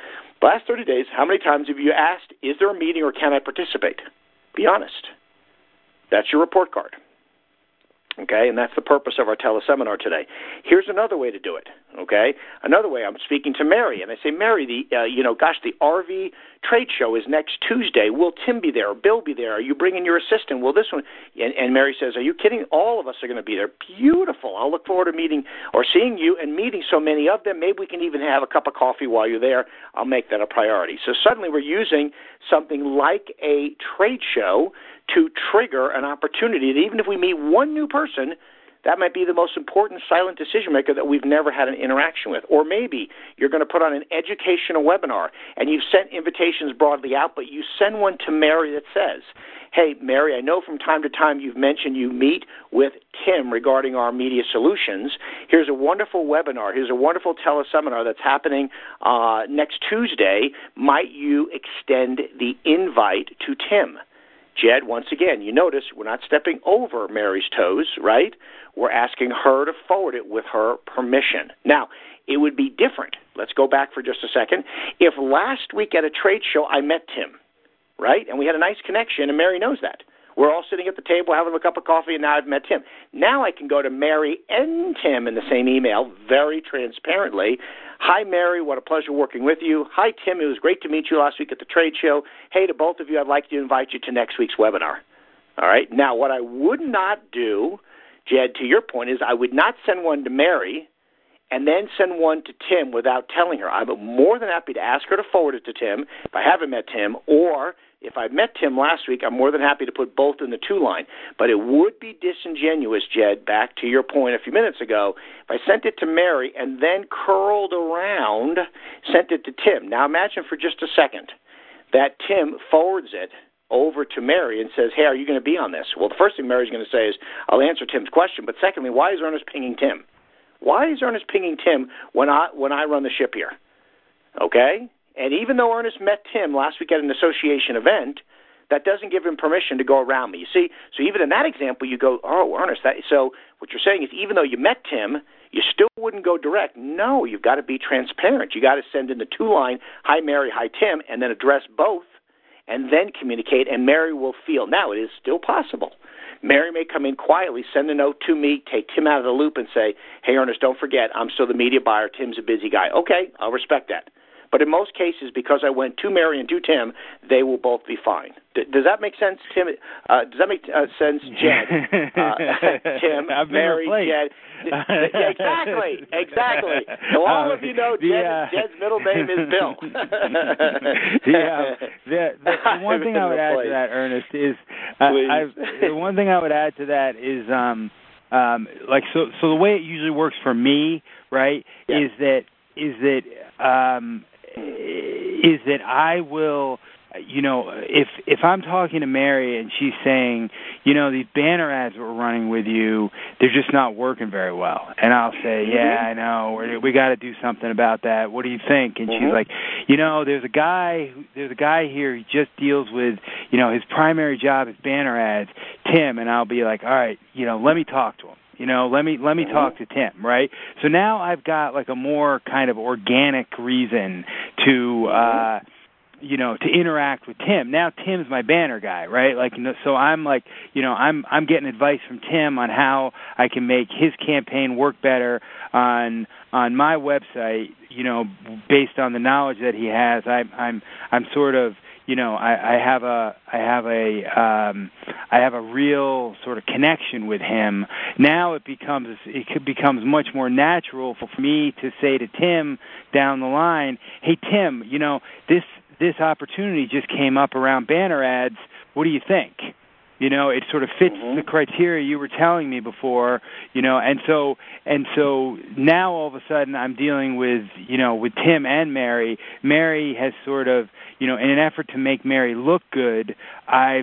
How many times have you asked, is there a meeting or can I participate? Be honest. That's your report card. Okay, and that's the purpose of our teleseminar today. Here's another way to do it, okay? Another way, I'm speaking to Mary, and I say, Mary, the RV trade show is next Tuesday. Will Tim be there? Or Bill be there? Are you bringing your assistant? Will this one? And Mary says, are you kidding? All of us are going to be there. Beautiful. I'll look forward to meeting or seeing you and meeting so many of them. Maybe we can even have a cup of coffee while you're there. I'll make that a priority. So suddenly we're using something like a trade show to trigger an opportunity that even if we meet one new person, that might be the most important silent decision maker that we've never had an interaction with. Or maybe you're going to put on an educational webinar and you've sent invitations broadly out, but you send one to Mary that says, hey, Mary, I know from time to time you've mentioned you meet with Tim regarding our media solutions. Here's a wonderful webinar. Here's a wonderful teleseminar that's happening next Tuesday. Might you extend the invite to Tim? Jed, once again, you notice we're not stepping over Mary's toes, right? We're asking her to forward it with her permission. Now, it would be different. Let's go back for just a second. If last week at a trade show I met Tim, right, and we had a nice connection, and Mary knows that. We're all sitting at the table having a cup of coffee, and now I've met Tim. Now I can go to Mary and Tim in the same email very transparently. Hi, Mary. What a pleasure working with you. Hi, Tim. It was great to meet you last week at the trade show. Hey, to both of you, I'd like to invite you to next week's webinar. All right. Now, what I would not do, Jed, to your point, is I would not send one to Mary and then send one to Tim without telling her. I'm more than happy to ask her to forward it to Tim if I haven't met Tim, or if I met Tim last week, I'm more than happy to put both in the to line. But it would be disingenuous, Jed, back to your point a few minutes ago, if I sent it to Mary and then curled around, sent it to Tim. Now imagine for just a second that Tim forwards it over to Mary and says, hey, are you going to be on this? Well, the first thing Mary's going to say is, I'll answer Tim's question. But secondly, why is Ernest pinging Tim? Why is Ernest pinging Tim when I run the ship here? Okay? And even though Ernest met Tim last week at an association event, that doesn't give him permission to go around me. You see, so even in that example, you go, oh, Ernest, so what you're saying is even though you met Tim, you still wouldn't go direct. No, you've got to be transparent. You got to send in the to line, hi, Mary, hi, Tim, and then address both, and then communicate, and Mary will feel. Now, it is still possible. Mary may come in quietly, send a note to me, take Tim out of the loop, and say, hey, Ernest, don't forget, I'm still the media buyer. Tim's a busy guy. Okay, I'll respect that. But in most cases, because I went to Mary and to Tim, they will both be fine. Does that make sense, Tim? Does that make sense, Jed? Tim, Mary, Jed. Exactly. So all of you know Jed's middle name is Bill. The one thing I would add to that, Ernest, is the one thing I would add to that is so the way it usually works for me, right, is that I will, if I'm talking to Mary and she's saying, these banner ads we're running with you, they're just not working very well, and I'll say, yeah, I know, we got to do something about that. What do you think? And she's like, there's a guy here who just deals with, his primary job is banner ads, Tim, and I'll be like, all right, let me talk to him. Let me talk to Tim, right? So now I've got like a more kind of organic reason to to interact with Tim. Now Tim's my banner guy, right? Like, so I'm like, I'm getting advice from Tim on how I can make his campaign work better on my website, based on the knowledge that he has. I'm sort of, I have a real sort of connection with him. Now it becomes much more natural for me to say to Tim down the line, hey Tim, this opportunity just came up around banner ads. What do you think? It sort of fits the criteria you were telling me before, and so now all of a sudden I'm dealing with Tim and Mary. Mary has sort of, in an effort to make Mary look good, I've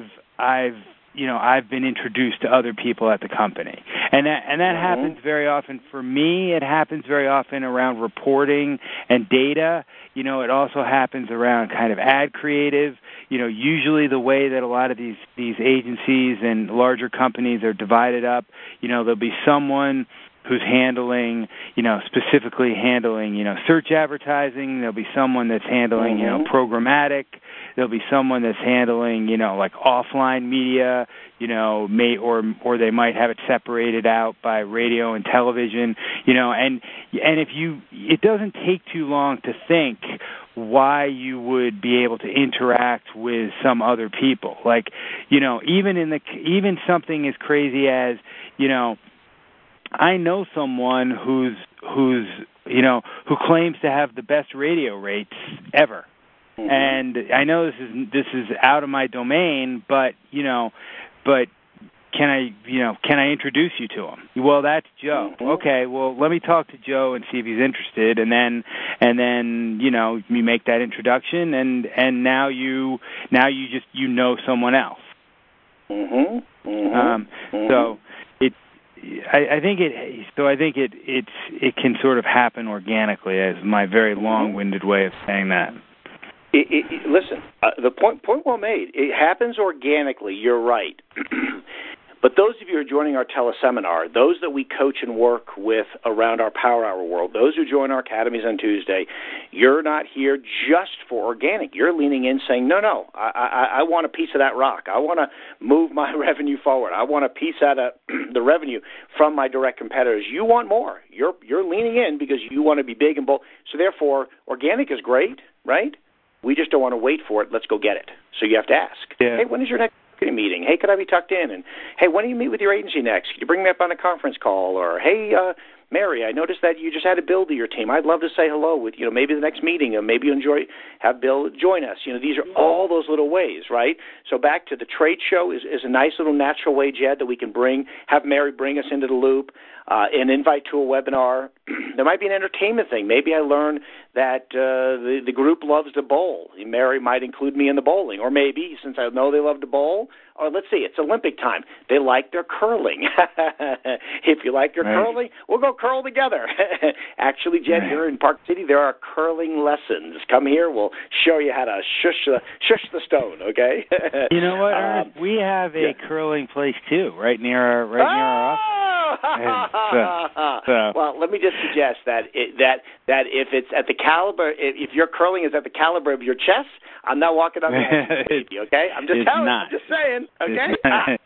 been introduced to other people at the company. And that happens very often for me. It happens very often around reporting and data. It also happens around kind of ad creative. Usually the way that a lot of these agencies and larger companies are divided up, there'll be someone who's specifically handling, search advertising. There'll be someone that's handling, programmatic. There'll be someone that's handling, like offline media, or they might have it separated out by radio and television, and it doesn't take too long to think why you would be able to interact with some other people. Like, even something as crazy as, I know someone who claims to have the best radio rates ever. And I know this is out of my domain, but can I introduce you to him? Well, that's Joe. Okay, well, let me talk to Joe and see if he's interested, and then you make that introduction, and now you just someone else. So I think it can sort of happen organically, as my very long-winded way of saying that. Listen, the point well made. It happens organically. You're right. But those of you who are joining our teleseminar, those that we coach and work with around our Power Hour world, those who join our academies on Tuesday, you're not here just for organic. You're leaning in saying, no, I want a piece of that rock. I want to move my revenue forward. I want a piece out of the revenue from my direct competitors. You want more. You're leaning in because you want to be big and bold. So therefore, organic is great, right? We just don't want to wait for it. Let's go get it. So you have to ask, hey, when is your next meeting? Hey, could I be tucked in? And hey, when do you meet with your agency next? Could you bring me up on a conference call? Or hey, Mary, I noticed that you just had a Bill to your team. I'd love to say hello with maybe the next meeting, or maybe have Bill join us. These are all those little ways, right? So back to the trade show is a nice little natural way, Jed, that we can have Mary bring us into the loop. An invite to a webinar. There might be an entertainment thing. Maybe I learn that the group loves to bowl. Mary might include me in the bowling. Or maybe, since I know they love to bowl, or let's see, it's Olympic time. They like their curling. If you like your curling, we'll go curl together. Actually, Jed, here in Park City, there are curling lessons. Come here. We'll show you how to shush the stone, okay? You know what, Ernest? We have a curling place, too, right near our office. Well, let me just suggest that if it's at the caliber, if your curling is at the caliber of your chest, I'm not walking on the edge, okay? I'm just telling you. I'm just saying, okay?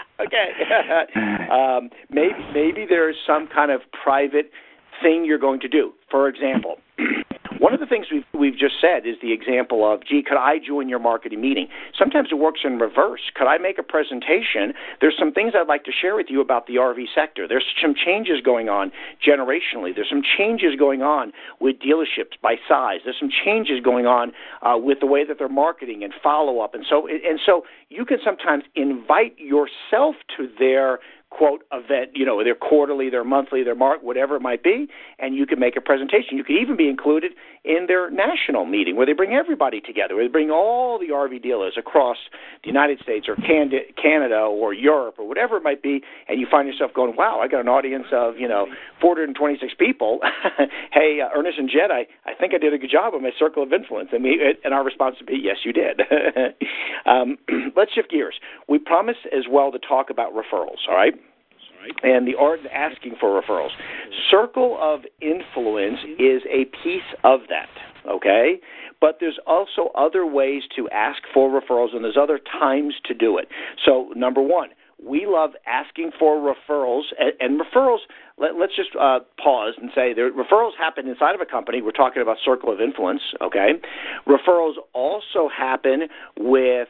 Okay. Maybe there's some kind of private thing you're going to do. For example, one of the things we've just said is the example of, gee, could I join your marketing meeting? Sometimes it works in reverse. Could I make a presentation? There's some things I'd like to share with you about the RV sector. There's some changes going on generationally. There's some changes going on with dealerships by size. There's some changes going on with the way that they're marketing and follow-up. And so you can sometimes invite yourself to their quote event, their quarterly, their monthly, their whatever it might be, and you can make a presentation. You could even be included in their national meeting where they bring everybody together, where they bring all the RV dealers across the United States or Canada or Europe or whatever it might be, and you find yourself going, wow, I got an audience of, 426 people. Hey, Ernest and Jed, I think I did a good job of my circle of influence. And our response would be, yes, you did. Let's shift gears. We promised as well to talk about referrals, all right? And the art of asking for referrals. Circle of influence is a piece of that, okay? But there's also other ways to ask for referrals, and there's other times to do it. So, number one, we love asking for referrals, and referrals, let's just pause and say referrals happen inside of a company. We're talking about circle of influence, okay? Referrals also happen with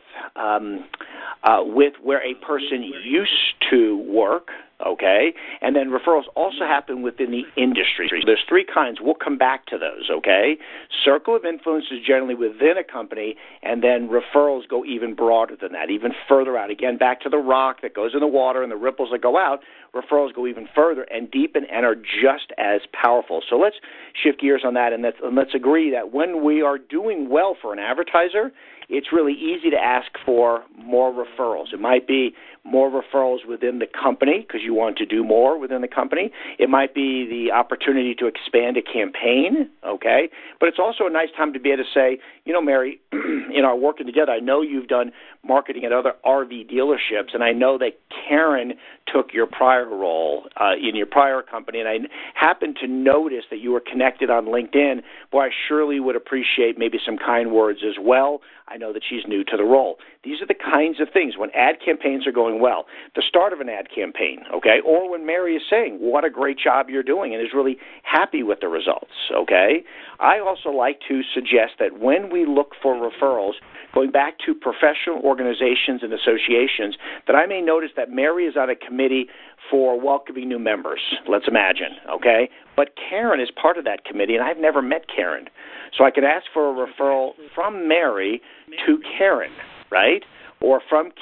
where a person used to work, okay? And then referrals also happen within the industry. So there's three kinds. We'll come back to those, okay? Circle of influence is generally within a company, and then referrals go even broader than that, even further out. Again, back to the rock that goes in the water and the ripples that go out, referrals go even further and deepen and are just as powerful. So let's shift gears on that, and let's agree that when we are doing well for an advertiser, it's really easy to ask for more referrals. It might be more referrals within the company because you want to do more within the company. It might be the opportunity to expand a campaign, okay? But it's also a nice time to be able to say, Mary, in our working together, I know you've done marketing at other RV dealerships, and I know that Karen took your prior role in your prior company, and I happened to notice that you were connected on LinkedIn. Boy, I surely would appreciate maybe some kind words as well. I know that she's new to the role. These are the kinds of things when ad campaigns are going well, the start of an ad campaign, okay, or when Mary is saying, what a great job you're doing and is really happy with the results, okay. I also like to suggest that when we look for referrals, going back to professional organizations and associations, that I may notice that Mary is on a committee for welcoming new members, let's imagine, okay? But Karen is part of that committee, and I've never met Karen. So I could ask for a referral from Mary to Karen, right? Or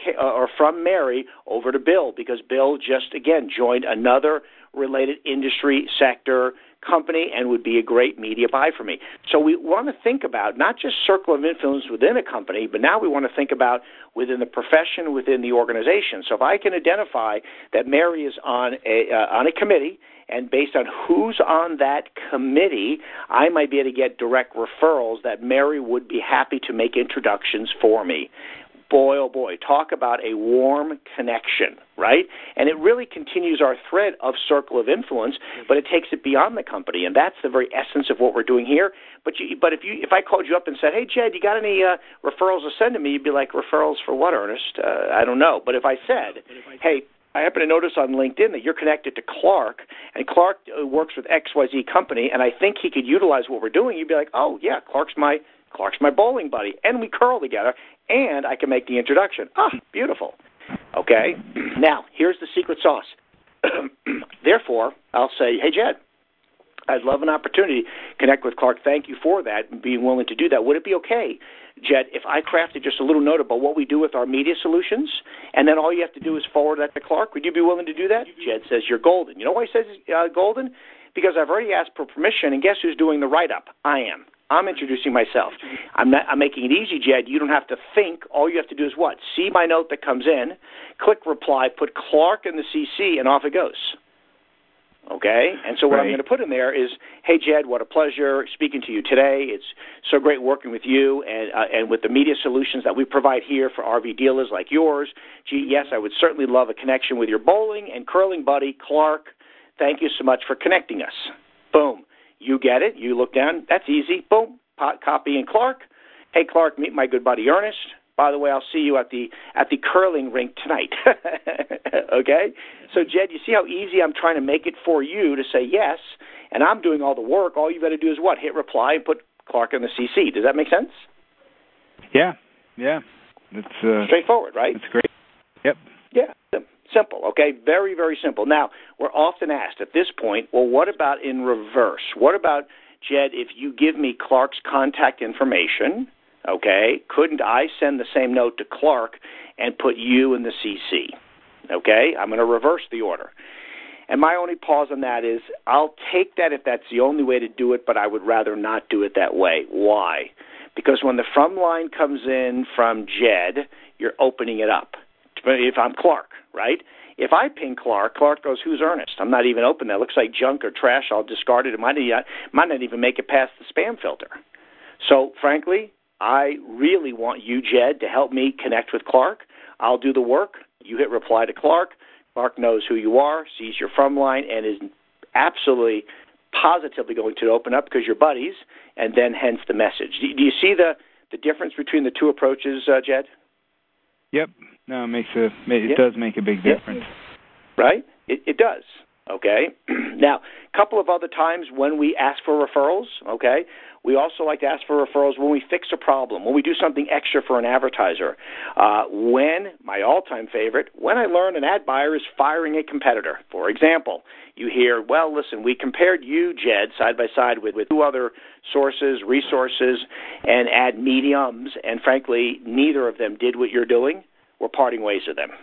from Mary over to Bill, because Bill just, again, joined another related industry sector company and would be a great media buy for me. So we want to think about not just circle of influence within a company, but now we want to think about within the profession, within the organization. So if I can identify that Mary is on a committee, and based on who's on that committee, I might be able to get direct referrals that Mary would be happy to make introductions for me. Boy, oh boy, talk about a warm connection, right? And it really continues our thread of circle of influence, but it takes it beyond the company, and that's the very essence of what we're doing here. But if I called you up and said, hey, Jed, you got any referrals to send to me, you'd be like, referrals for what, Ernest? I don't know. But if I said, hey, I happen to notice on LinkedIn that you're connected to Clark, and Clark works with XYZ company, and I think he could utilize what we're doing, you'd be like, oh, yeah, Clark's my bowling buddy, and we curl together, and I can make the introduction. Ah, beautiful. Okay? Now, here's the secret sauce. Therefore, I'll say, hey, Jed, I'd love an opportunity to connect with Clark. Thank you for that and being willing to do that. Would it be okay, Jed, if I crafted just a little note about what we do with our media solutions, and then all you have to do is forward that to Clark? Would you be willing to do that? Jed says, you're golden. You know why he says golden? Because I've already asked for permission, and guess who's doing the write-up? I am. I'm introducing myself. I'm making it easy, Jed. You don't have to think. All you have to do is what? See my note that comes in, click reply, put Clark in the CC, and off it goes. Okay? And so what I'm going to put in there is, hey, Jed, what a pleasure speaking to you today. It's so great working with you and with the media solutions that we provide here for RV dealers like yours. Gee, yes, I would certainly love a connection with your bowling and curling buddy, Clark. Thank you so much for connecting us. Boom. You get it. You look down. That's easy. Boom. Copy in Clark. Hey, Clark, meet my good buddy Ernest. By the way, I'll see you at the curling rink tonight. Okay? So, Jed, you see how easy I'm trying to make it for you to say yes, and I'm doing all the work. All you've got to do is what? Hit reply and put Clark in the CC. Does that make sense? Yeah. It's straightforward, right? That's great. Yep. Yeah. Simple, okay? Very, very simple. Now, we're often asked at this point, well, what about in reverse? What about, Jed, if you give me Clark's contact information, okay, couldn't I send the same note to Clark and put you in the CC? Okay? I'm going to reverse the order. And my only pause on that is I'll take that if that's the only way to do it, but I would rather not do it that way. Why? Because when the from line comes in from Jed, you're opening it up. If I'm Clark, right? If I ping Clark, Clark goes, who's Ernest? I'm not even open. That looks like junk or trash. I'll discard it. It might not even make it past the spam filter. So, frankly, I really want you, Jed, to help me connect with Clark. I'll do the work. You hit reply to Clark. Clark knows who you are, sees your from line, and is absolutely, positively going to open up because you're buddies, and then hence the message. Do you see the difference between the two approaches, Jed? Yep. No, it does make a big difference. Right? It does. Okay? Now, a couple of other times when we ask for referrals, okay, we also like to ask for referrals when we fix a problem, when we do something extra for an advertiser. When, my all-time favorite, when I learn an ad buyer is firing a competitor. For example, you hear, well, listen, we compared you, Jed, side by side with two other sources, resources, and ad mediums, and frankly, neither of them did what you're doing. We're parting ways with them.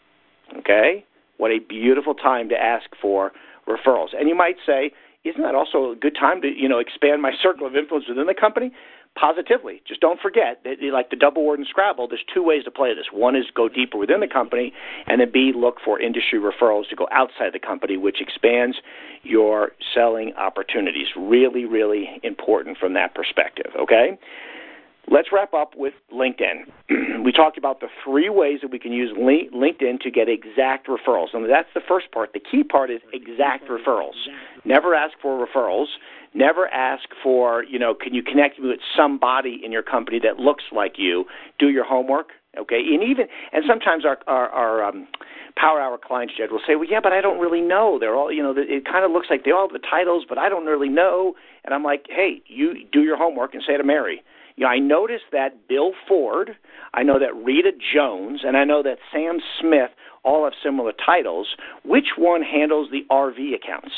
Okay? What a beautiful time to ask for referrals. And you might say, isn't that also a good time to, expand my circle of influence within the company? Positively. Just don't forget that, like the double word in Scrabble, there's two ways to play this. One is go deeper within the company, and then B, look for industry referrals to go outside the company, which expands your selling opportunities. Really, really important from that perspective, okay? Let's wrap up with LinkedIn. We talked about the three ways that we can use LinkedIn to get exact referrals. And that's the first part. The key part is exact referrals. Never ask for referrals. Never ask for, can you connect me with somebody in your company that looks like you? Do your homework, okay? And sometimes our Power Hour clients, Jed, will say, well, yeah, but I don't really know. They're all, it kind of looks like they all have the titles, but I don't really know. And I'm like, hey, you do your homework and say to Mary, I noticed that Bill Ford, I know that Rita Jones, and I know that Sam Smith all have similar titles. Which one handles the RV accounts?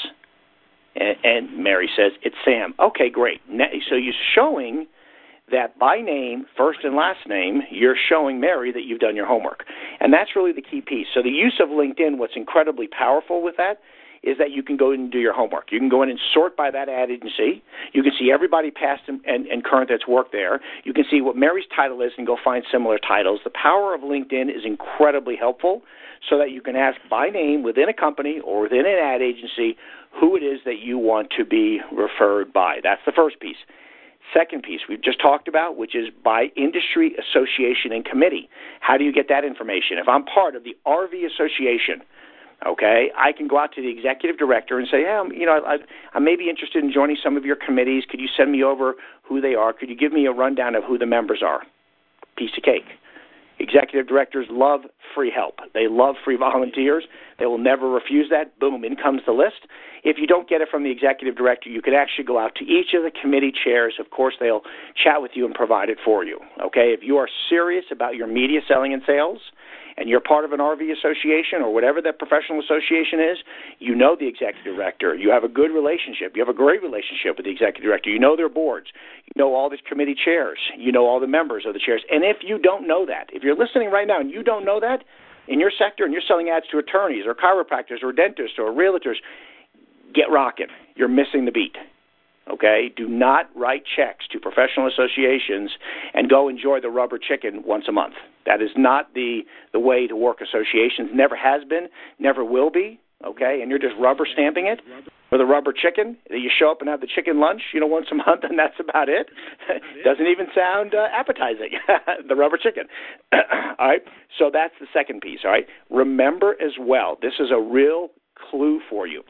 And Mary says, it's Sam. Okay, great. So you're showing that by name, first and last name, you're showing Mary that you've done your homework. And that's really the key piece. So the use of LinkedIn, what's incredibly powerful with that is that you can go in and do your homework. You can go in and sort by that ad agency. You can see everybody past and current that's worked there. You can see what Mary's title is and go find similar titles. The power of LinkedIn is incredibly helpful so that you can ask by name within a company or within an ad agency who it is that you want to be referred by. That's the first piece. Second piece we've just talked about, which is by industry, association, and committee. How do you get that information? If I'm part of the RV Association, okay, I can go out to the executive director and say, I may be interested in joining some of your committees. Could you send me over who they are? Could you give me a rundown of who the members are? Piece of cake. Executive directors love free help. They love free volunteers. They will never refuse that. Boom, in comes the list. If you don't get it from the executive director, you could actually go out to each of the committee chairs. Of course, they'll chat with you and provide it for you. Okay, if you are serious about your media selling and sales, and you're part of an RV association or whatever that professional association is, you know the executive director. You have a good relationship. You have a great relationship with the executive director. You know their boards. You know all the committee chairs. You know all the members of the chairs. And if you don't know that, if you're listening right now and you don't know that in your sector and you're selling ads to attorneys or chiropractors or dentists or realtors, get rocking. You're missing the beat. Okay? Do not write checks to professional associations and go enjoy the rubber chicken once a month. That is not the way to work associations. Never has been, never will be. Okay? And you're just rubber stamping it for the rubber chicken. You show up and have the chicken lunch, once a month, and that's about it. Doesn't even sound appetizing, the rubber chicken. All right? So that's the second piece. All right? Remember as well, this is a real clue for you.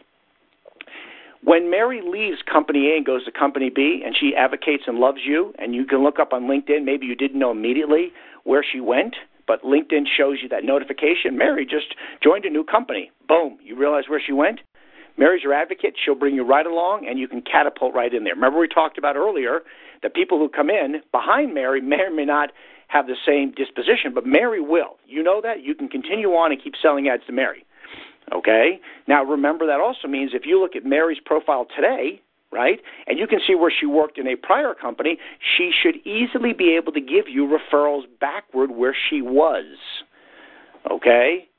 When Mary leaves Company A and goes to Company B and she advocates and loves you, and you can look up on LinkedIn, maybe you didn't know immediately where she went, but LinkedIn shows you that notification, Mary just joined a new company. Boom, you realize where she went? Mary's your advocate. She'll bring you right along, and you can catapult right in there. Remember we talked about earlier that people who come in behind Mary may or may not have the same disposition, but Mary will. You know that? You can continue on and keep selling ads to Mary. Okay? Now, remember, that also means if you look at Mary's profile today, right, and you can see where she worked in a prior company, she should easily be able to give you referrals backward where she was. Okay?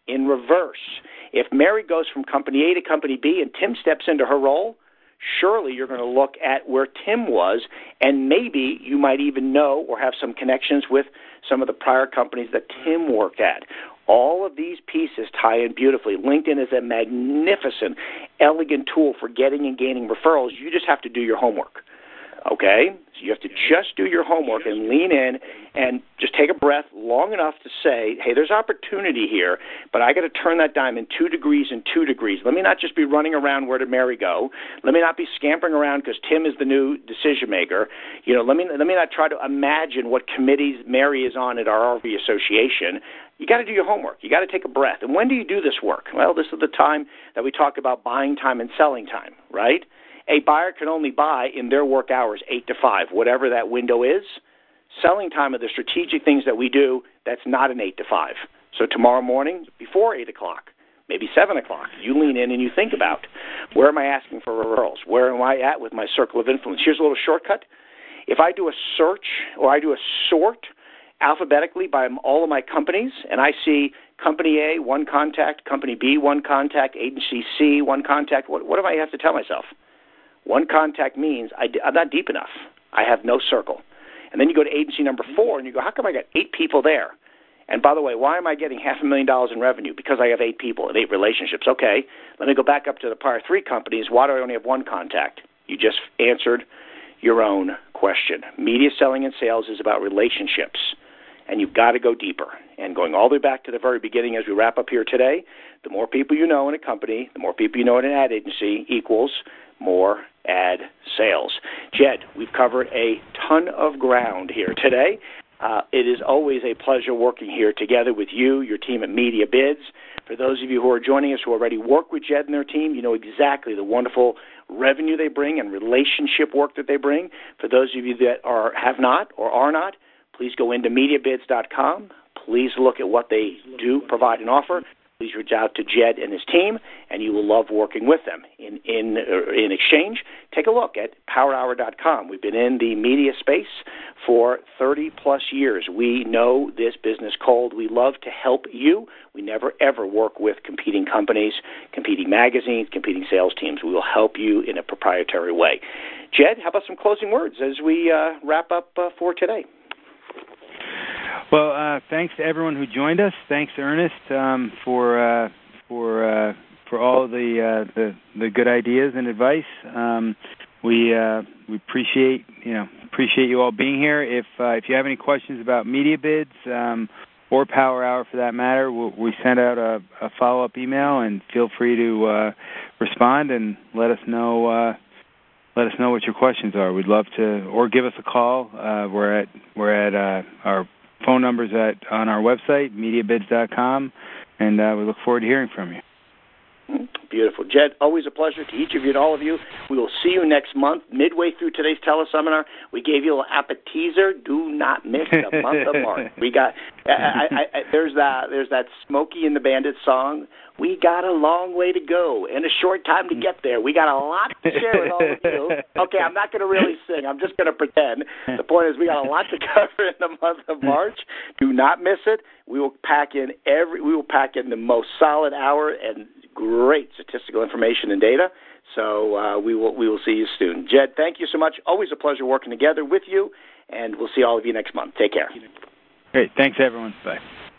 in reverse. If Mary goes from company A to company B and Tim steps into her role, surely you're going to look at where Tim was, and maybe you might even know or have some connections with some of the prior companies that Tim worked at. All of these pieces tie in beautifully. LinkedIn is a magnificent, elegant tool for getting and gaining referrals. You just have to do your homework. Okay? So you have to just do your homework and lean in and just take a breath long enough to say, hey, there's opportunity here, but I got to turn that diamond 2 degrees and 2 degrees. Let me not just be running around where did Mary go. Let me not be scampering around because Tim is the new decision maker. You know, let me not try to imagine what committees Mary is on at our RV association. You got to do your homework. You got to take a breath. And when do you do this work? Well, this is the time that we talk about buying time and selling time, right? A buyer can only buy in their work hours, 8 to 5, whatever that window is. Selling time are the strategic things that we do that's not an 8 to 5. So tomorrow morning, before 8 o'clock, maybe 7 o'clock, you lean in and you think about, where am I asking for referrals? Where am I at with my circle of influence? Here's a little shortcut. If I do a search or I do a sort alphabetically by all of my companies, and I see company A, 1 contact, company B, 1 contact, agency C, 1 contact, what do I have to tell myself? 1 contact means I'm not deep enough. I have no circle. And then you go to agency number 4, and you go, how come I got 8 people there? And by the way, why am I getting $500,000 in revenue? Because I have 8 people and 8 relationships. Okay, let me go back up to the prior 3 companies. Why do I only have 1 contact? You just answered your own question. Media selling and sales is about relationships, and you've got to go deeper. And going all the way back to the very beginning as we wrap up here today, the more people you know in a company, the more people you know in an ad agency equals more ad sales. Jed, we've covered a ton of ground here today. It is always a pleasure working here together with you, your team at Media Bids. For those of you who are joining us who already work with Jed and their team, you know exactly the wonderful revenue they bring and relationship work that they bring. For those of you that have not or are not, please go into MediaBids.com. Please look at what they do provide and offer. Please reach out to Jed and his team, and you will love working with them. In exchange, take a look at PowerHour.com. We've been in the media space for 30-plus years. We know this business cold. We love to help you. We never, ever work with competing companies, competing magazines, competing sales teams. We will help you in a proprietary way. Jed, how about some closing words as we wrap up for today? Well, thanks to everyone who joined us. Thanks, Ernest, for all the good ideas and advice. We appreciate you all being here. If you have any questions about Media Bids or Power Hour for that matter, we send out a follow-up email, and feel free to respond and let us know. Let us know what your questions are. We'd love to, or give us a call. We're at our phone numbers on our website, MediaBids.com, and we look forward to hearing from you. Beautiful. Jed, always a pleasure to each of you and all of you. We will see you next month. Midway through today's teleseminar, we gave you a little appetizer. Do not miss the month of March. We got there's that Smokey and the Bandit song. We got a long way to go and a short time to get there. We got a lot to share with all of you. Okay, I'm not going to really sing. I'm just going to pretend. The point is we got a lot to cover in the month of March. Do not miss it. We will pack in the most solid hour and great statistical information and data. So we will see you soon. Jed, thank you so much. Always a pleasure working together with you, and we'll see all of you next month. Take care. Great. Thanks, everyone. Bye.